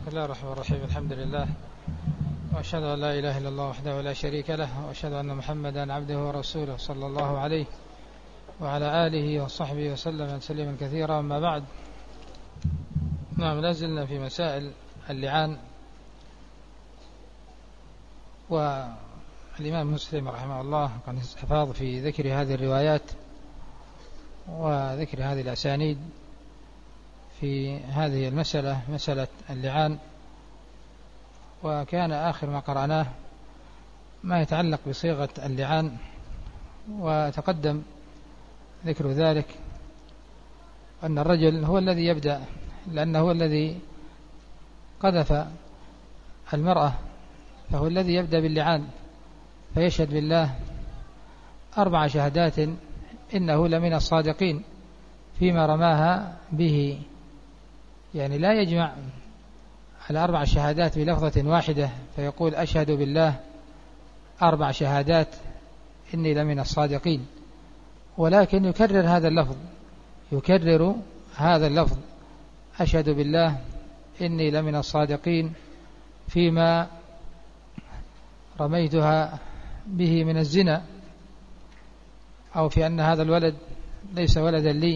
بسم الله الرحمن الرحيم. الحمد لله، وأشهد أن لا إله إلا الله وحده لا شريك له، وأشهد أن محمدا عبده ورسوله صلى الله عليه وعلى آله وصحبه وسلم تسليما كثيرا. أما بعد، نعم، لازلنا في مسائل اللعان. والإمام مسلم رحمه الله كان استفاض في ذكر هذه الروايات وذكر هذه الأسانيد في هذه المسألة، مسألة اللعان. وكان آخر ما قرأناه ما يتعلق بصيغة اللعان، وتقدم ذكر ذلك أن الرجل هو الذي يبدأ، لأنه هو الذي قذف المرأة، فهو الذي يبدأ باللعان، فيشهد بالله 4 شهادات إنه لمن الصادقين فيما رماها به. يعني لا يجمع على 4 شهادات بلفظة واحدة فيقول أشهد بالله 4 شهادات إني لمن الصادقين، ولكن يكرر هذا اللفظ أشهد بالله إني لمن الصادقين فيما رميتها به من الزنا، أو في أن هذا الولد ليس ولدا لي،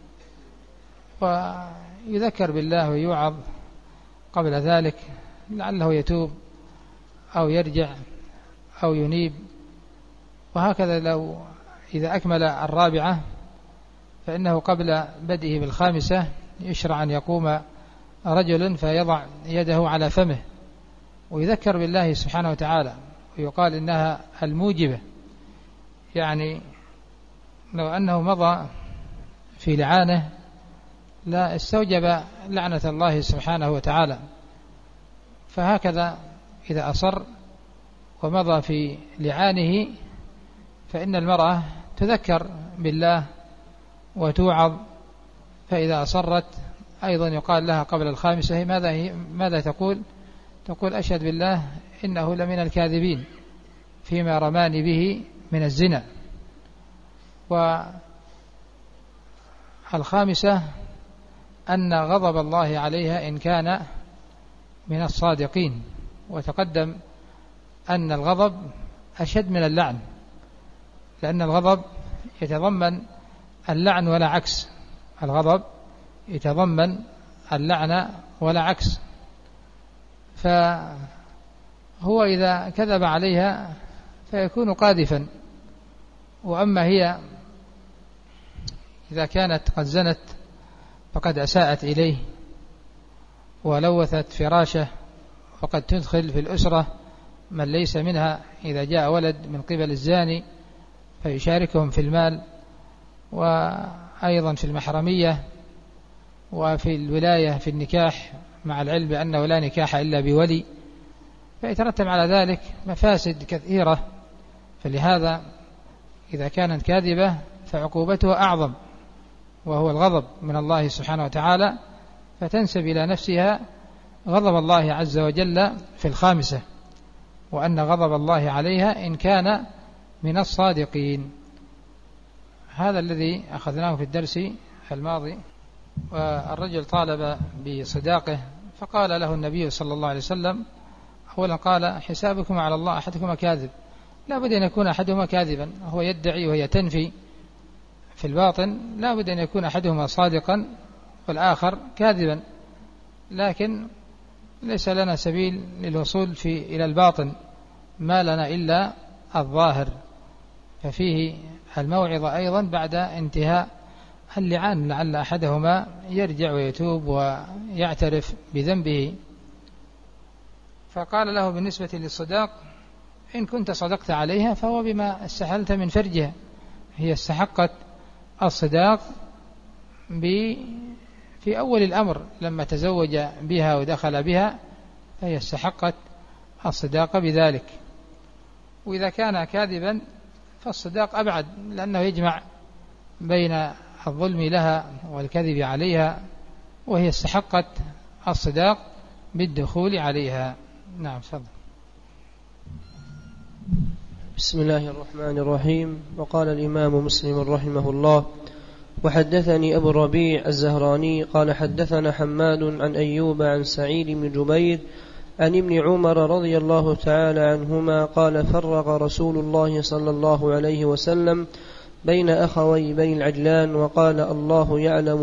ويذكر بالله ويوعظ قبل ذلك لعله يتوب أو يرجع أو ينيب. وهكذا لو إذا أكمل 4 فإنه قبل بدئه بالخامسة يشرع أن يقوم رجل فيضع يده على فمه ويذكر بالله سبحانه وتعالى، ويقال إنها الموجبة. يعني لو أنه مضى في لعانه لا استوجب لعنة الله سبحانه وتعالى. فهكذا إذا أصر ومضى في لعانه فإن المرأة تذكر بالله وتوعظ، فإذا أصرت أيضا يقال لها قبل الخامسة ماذا تقول؟ تقول أشهد بالله إنه لمن الكاذبين فيما رماني به من الزنا. والخامسة أن غضب الله عليها إن كان من الصادقين. وتقدم أن الغضب أشد من اللعن، لأن الغضب يتضمن اللعن ولا عكس. الغضب يتضمن اللعن ولا عكس. فهو إذا كذب عليها فيكون قاذفا. وأما هي إذا كانت قد زنت فقد أساءت إليه ولوثت فراشه، وقد تدخل في الأسرة من ليس منها إذا جاء ولد من قبل الزاني فيشاركهم في المال، وأيضا في المحرمية وفي الولاية في النكاح، مع العلم بأنه لا نكاح إلا بولي، فيترتب على ذلك مفاسد كثيرة. فلهذا إذا كانت كاذبة فعقوبتها أعظم، وهو الغضب من الله سبحانه وتعالى، فتنسب إلى نفسها غضب الله عز وجل في الخامسة، وأن غضب الله عليها إن كان من الصادقين. هذا الذي أخذناه في الدرس الماضي. والرجل طالب بصداقه فقال له النبي صلى الله عليه وسلم أولا قال حسابكم على الله، أحدكما كاذب. لا بد أن يكون أحدهما كاذبا، هو يدعي وهي تنفي في الباطن، لا بد أن يكون أحدهما صادقا والآخر كاذبا، لكن ليس لنا سبيل للوصول إلى الباطن، ما لنا إلا الظاهر. ففيه الموعظة أيضا بعد انتهاء اللعان، لعل أحدهما يرجع ويتوب ويعترف بذنبه. فقال له بالنسبة للصداق إن كنت صدقت عليها فهو بما استحلت من فرجها، هي استحقت الصداق في أول الأمر لما تزوج بها ودخل بها، فهي استحقت الصداق بذلك. وإذا كان كاذبا فالصداق أبعد، لأنه يجمع بين الظلم لها والكذب عليها، وهي استحقت الصداق بالدخول عليها. نعم، تفضل. بسم الله الرحمن الرحيم. وقال الإمام مسلم رحمه الله: وحدثني أبو الربيع الزهراني قال حدثنا حماد عن أيوب عن سعيد بن جبير عن ابن عمر رضي الله تعالى عنهما قال فرق رسول الله صلى الله عليه وسلم بين أخوي بني العجلان وقال الله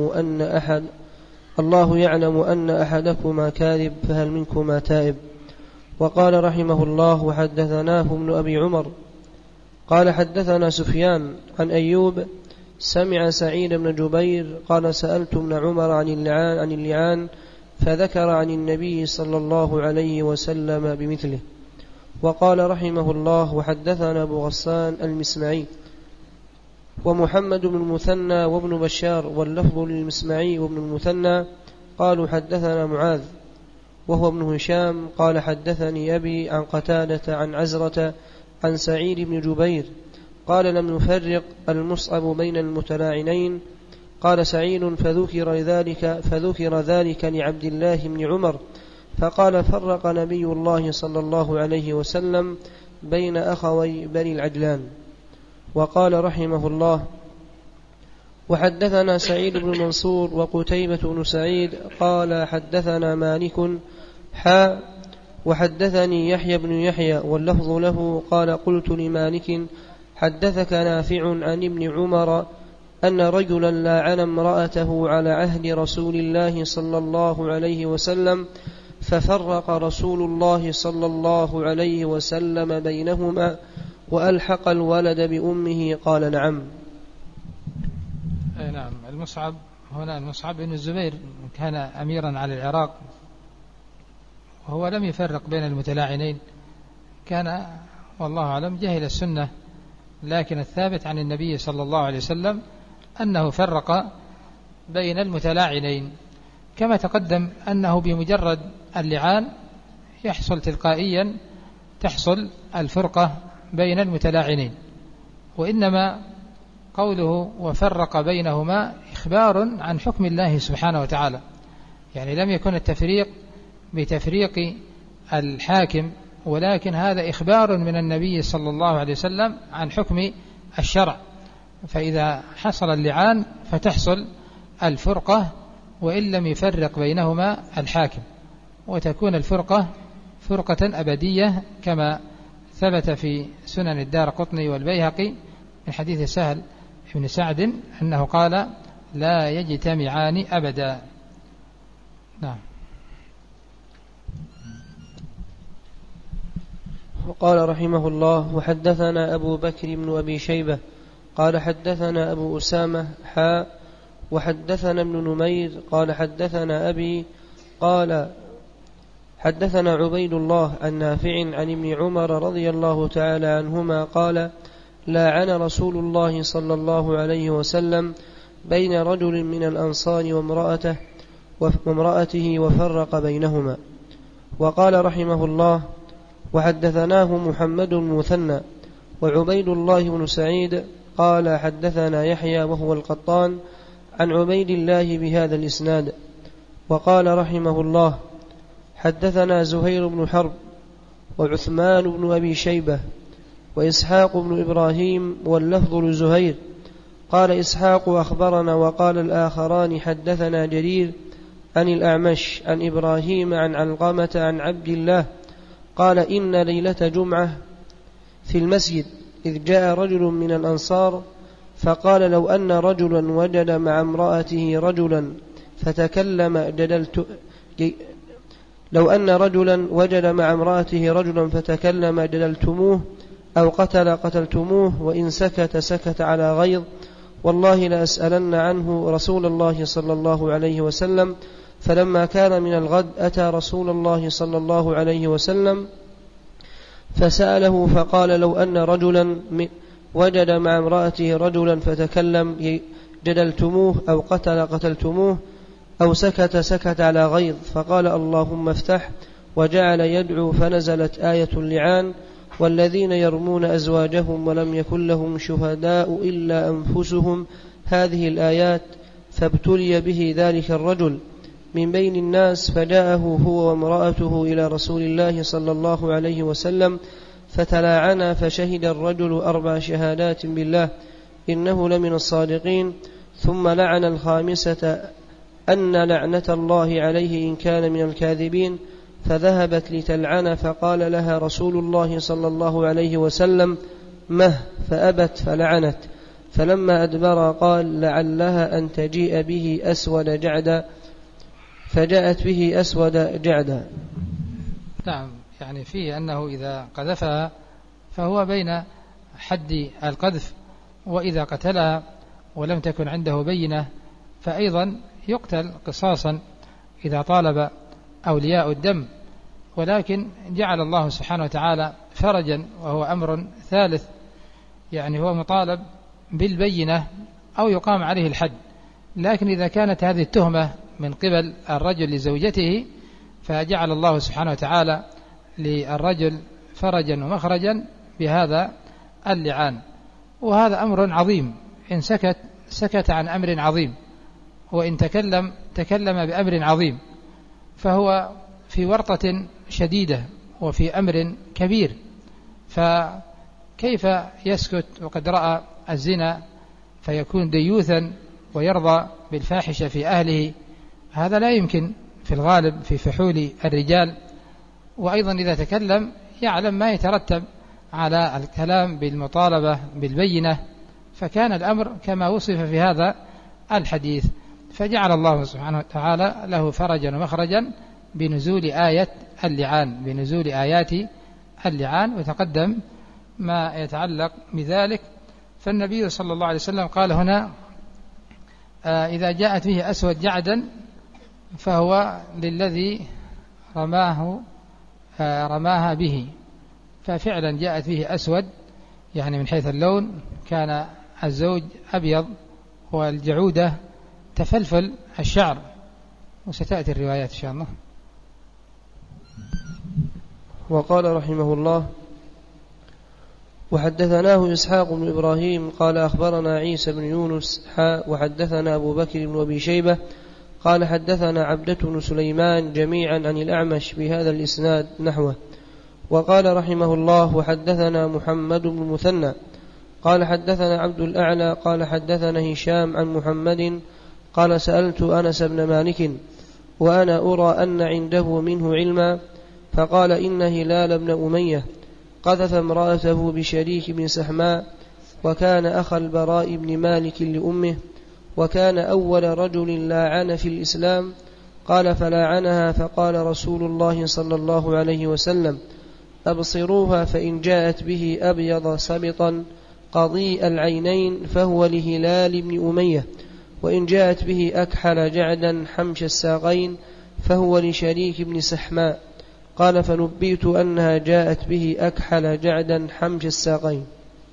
يعلم أن أحدكما كاذب فهل منكما تائب. وقال رحمه الله وحدثناه ابن أبي عمر قال حدثنا سفيان عن أيوب سمع سعيد بن جبير قال سألت ابن عمر عن اللعان فذكر عن النبي صلى الله عليه وسلم بمثله. وقال رحمه الله وحدثنا أبو غسان المسمعي ومحمد بن المثنى وابن بشار واللفظ للمسمعي وابن المثنى قالوا حدثنا معاذ وهو ابن هشام قال حدثني أبي عن قتادة عن عزرة عن سعيد بن جبير قال لم نفرق المصعب بين المتلاعنين. قال سعيد فذكر ذلك لعبد الله بن عمر فقال فرق نبي الله صلى الله عليه وسلم بين أخوي بني العجلان. وقال رحمه الله وحدثنا سعيد بن منصور وقتيبة بن سعيد قال حدثنا مالك وحدثني يحيى بن يحيى واللفظ له قال قلت لمالك حدثك نافع عن ابن عمر أن رجلا لاعن امرأته على عهد رسول الله صلى الله عليه وسلم ففرق رسول الله صلى الله عليه وسلم بينهما وألحق الولد بأمه قال نعم. نعم. المصعب بن الزبير كان أميرا على العراق وهو لم يفرق بين المتلاعنين، كان والله أعلم جهل السنة، لكن الثابت عن النبي صلى الله عليه وسلم أنه فرق بين المتلاعنين، كما تقدم أنه بمجرد اللعان يحصل تلقائيا تحصل الفرقة بين المتلاعنين، وإنما قوله وفرق بينهما إخبار عن حكم الله سبحانه وتعالى، يعني لم يكن التفريق بتفريق الحاكم، ولكن هذا إخبار من النبي صلى الله عليه وسلم عن حكم الشرع، فإذا حصل اللعان فتحصل الفرقة وإن لم يفرق بينهما الحاكم، وتكون الفرقة فرقة أبدية كما ثبت في سنن الدارقطني والبيهقي من حديث سهل بن سعد أنه قال لا يجتمعان أبدا. نعم. وقال رحمه الله وحدثنا أبو بكر بن أبي شيبة قال حدثنا أبو أسامة وحدثنا ابن نمير قال حدثنا أبي قال حدثنا عبيد الله عن نافع عن ابن عمر رضي الله تعالى عنهما قال لاعن رسول الله صلى الله عليه وسلم بين رجل من الأنصار وامرأته وفرق بينهما. وقال رحمه الله وحدثناه محمد بن المثنى وعبيد الله بن سعيد قال حدثنا يحيى وهو القطان عن عبيد الله بهذا الإسناد. وقال رحمه الله حدثنا زهير بن حرب وعثمان بن أبي شيبة وإسحاق بن إبراهيم واللفظ لزهير قال إسحاق أخبرنا وقال الآخران حدثنا جرير عن الأعمش عن إبراهيم عن علقمة عن عبد الله قال إن ليلة جمعة في المسجد إذ جاء رجل من الأنصار فقال لو أن رجلا وجد مع امرأته رجلا فتكلم جدلتموه أو قتلتموه وإن سكت على غيظ والله لأسألن عنه رسول الله صلى الله عليه وسلم. فلما كان من الغد أتى رسول الله صلى الله عليه وسلم فسأله فقال لو أن رجلا وجد مع امرأته رجلا فتكلم جدلتموه أو قتلتموه أو سكت على غيظ فقال اللهم افتح وجعل يدعو فنزلت آية اللعان والذين يرمون أزواجهم ولم يكن لهم شهداء إلا أنفسهم هذه الآيات فابتلي به ذلك الرجل من بين الناس فجاءه هو وامرأته إلى رسول الله صلى الله عليه وسلم فتلاعنا فشهد الرجل 4 شهادات بالله إنه لمن الصادقين ثم لعن الخامسة أن لعنة الله عليه إن كان من الكاذبين، فذهبت لتلعن، فقال لها رسول الله صلى الله عليه وسلم: مه، فأبت فلعنت. فلما أدبر قال: لعلها أن تجيء به أسود جعدا، فجاءت به أسود جعدا. نعم، يعني فيه أنه إذا قذفها فهو بين حد القذف، وإذا قتلها ولم تكن عنده بينة فأيضا يقتل قصاصا إذا طالب أولياء الدم. ولكن جعل الله سبحانه وتعالى فرجا، وهو أمر ثالث، يعني هو مطالب بالبينة أو يقام عليه الحد. لكن إذا كانت هذه التهمة من قبل الرجل لزوجته، فجعل الله سبحانه وتعالى للرجل فرجا ومخرجا بهذا اللعان. وهذا أمر عظيم، إن سكت عن أمر عظيم، وإن تكلم بأمر عظيم، فهو في ورطة شديدة وفي أمر كبير. فكيف يسكت وقد رأى الزنا فيكون ديوثا ويرضى بالفاحشة في أهله؟ هذا لا يمكن في الغالب في فحول الرجال. وأيضا إذا تكلم يعلم ما يترتب على الكلام بالمطالبة بالبينة، فكان الأمر كما وصف في هذا الحديث. فجعل الله سبحانه وتعالى له فرجا ومخرجا بنزول آية اللعان، بنزول آيات اللعان، وتقدم ما يتعلق بذلك. فالنبي صلى الله عليه وسلم قال هنا: إذا جاءت به أسود جعدا فهو للذي رماها به. ففعلا جاءت به أسود، يعني من حيث اللون كان الزوج أبيض والجعودة تفلفل الشعر، وستأتي الروايات إن شاء الله. وقال رحمه الله: وحدثناه إسحاق بن إبراهيم قال أخبرنا عيسى بن يونس وحدثنا أبو بكر بن أبي شيبة قال حدثنا عبدة بن سليمان جميعا عن الأعمش بهذا الإسناد نحوه. وقال رحمه الله: وحدثنا محمد بن المثنى قال حدثنا عبد الأعلى قال حدثنا هشام عن محمد قال سألت أنس بن مالك وأنا أرى أن عنده منه علما، فقال: إن هلال بن أمية قذف امرأته بشريك بن سحماء، وكان أخا البراء بن مالك لأمه، وكان أول رجل لاعن في الإسلام. قال: فلاعنها، فقال رسول الله صلى الله عليه وسلم: أبصروها، فإن جاءت به أبيض سبطا قضيء العينين فهو لهلال بن أمية، وإن جاءت به أكحل جعدا حمش الساقين فهو لشريك بن سحماء. قال: فنبئت أنها جاءت به أكحل جعدا حمش الساقين.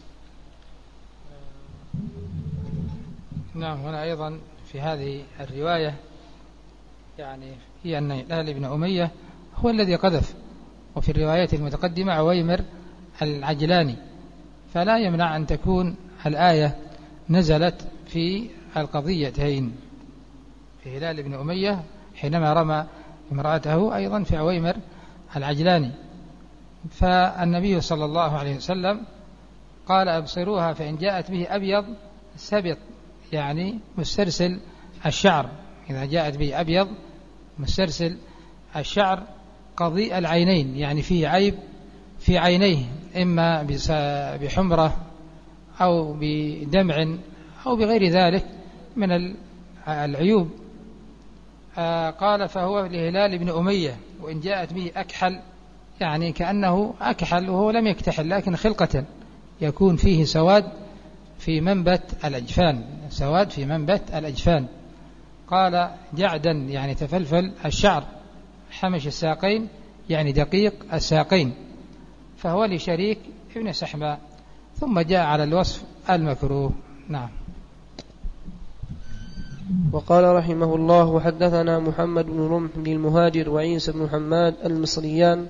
نعم، هنا أيضا في هذه الرواية يعني هي أن هلال بن أمية هو الذي قذف، وفي الروايات المتقدمة عويمر العجلاني، فلا يمنع أن تكون الآية نزلت في القضيتين، في هلال بن أمية حينما رمى امرأته، أيضا في عويمر العجلاني. فالنبي صلى الله عليه وسلم قال: أبصروها، فإن جاءت به أبيض سبط، يعني مسترسل الشعر، إذا جاءت به أبيض مسترسل الشعر قضيء العينين، يعني فيه عيب في عينيه، إما بحمرة أو بدمع أو بغير ذلك من العيوب. قال: فهو لهلال بن أمية، وإن جاءت به أكحل، يعني كأنه أكحل وهو لم يكتحل، لكن خلقة يكون فيه سواد في منبت الأجفان، سواد في منبت الأجفان. قال: جعدا، يعني تفلفل الشعر، حمش الساقين، يعني دقيق الساقين، فهو لشريك ابن سحماء. ثم جاء على الوصف المكروه. نعم. وقال رحمه الله: وحدثنا محمد بن رمح بن المهاجر وعيسى بن حماد المصريان،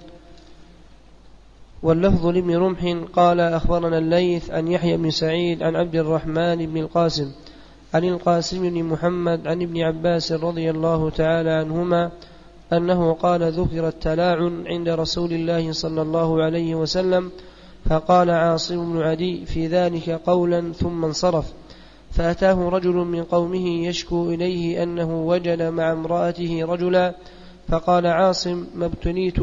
واللفظ لابن رمح قال أخبرنا الليث عن يحيى بن سعيد عن عبد الرحمن بن القاسم عن القاسم بن محمد عن ابن عباس رضي الله تعالى عنهما أنه قال: ذكر التلاعن عند رسول الله صلى الله عليه وسلم، فقال عاصم بن عدي في ذلك قولا ثم انصرف، فأتاه رجل من قومه يشكو إليه أنه وجد مع امرأته رجلا، فقال عاصم: ما ابتليت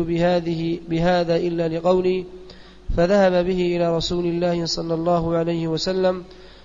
بهذا إلا لقولي. فذهب به إلى رسول الله صلى الله عليه وسلم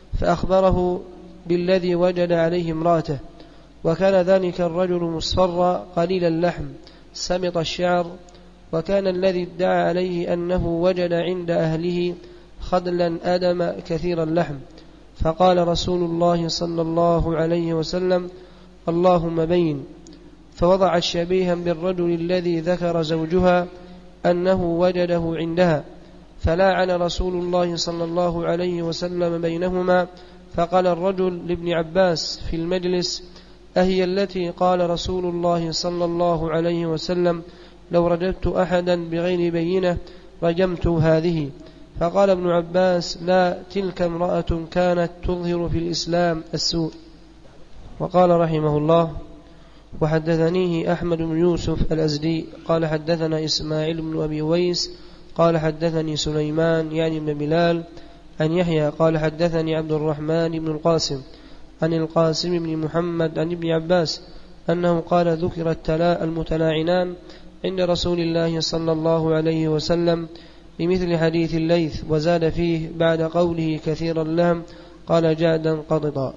فأخبره بالذي وجد عليه امرأته، وكان ذلك الرجل مصفر قليل اللحم سمط الشعر، وكان الذي ادعى عليه أنه وجد عند أهله خدلا أدم كثير اللحم. فقال رسول الله صلى الله عليه وسلم: اللهم بين. فوضع شبيها بالرجل الذي ذكر زوجها أنه وجده عندها، فلاعن رسول الله صلى الله عليه وسلم بينهما. فقال الرجل لابن عباس في المجلس: أهي التي قال رسول الله صلى الله عليه وسلم: لو رجمت أحدا بغير بينة رجمت هذه؟ فقال ابن عباس: لا، تلك امرأة كانت تظهر في الإسلام السوء. وقال رحمه الله: وحدثنيه أحمد بن يوسف الأزدي قال حدثنا إسماعيل بن أبي ويس قال حدثني سليمان يعني بن بلال عن يحيى قال حدثني عبد الرحمن بن القاسم عن القاسم بن محمد عن ابن عباس أنه قال: ذكر المتلاعنان عند رسول الله صلى الله عليه وسلم بمثل حديث الليث، وزاد فيه بعد قوله كثير اللهم قال: جادا قططا.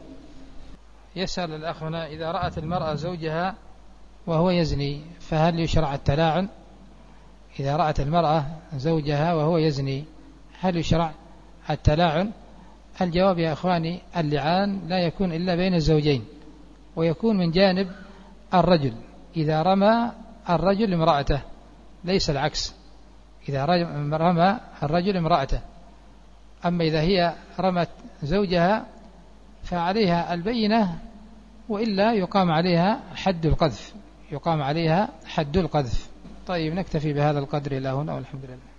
يسأل الأخ هنا: إذا رأت المرأة زوجها وهو يزني فهل يشرع التلاعن؟ إذا رأت المرأة زوجها وهو يزني هل يشرع التلاعن؟ الجواب يا أخواني: اللعان لا يكون إلا بين الزوجين، ويكون من جانب الرجل إذا رمى الرجل امرأته، ليس العكس، إذا رمى الرجل امرأته. أما إذا هي رمت زوجها فعليها البينة، وإلا يقام عليها حد القذف. طيب، نكتفي بهذا القدر إلى هنا، والحمد لله.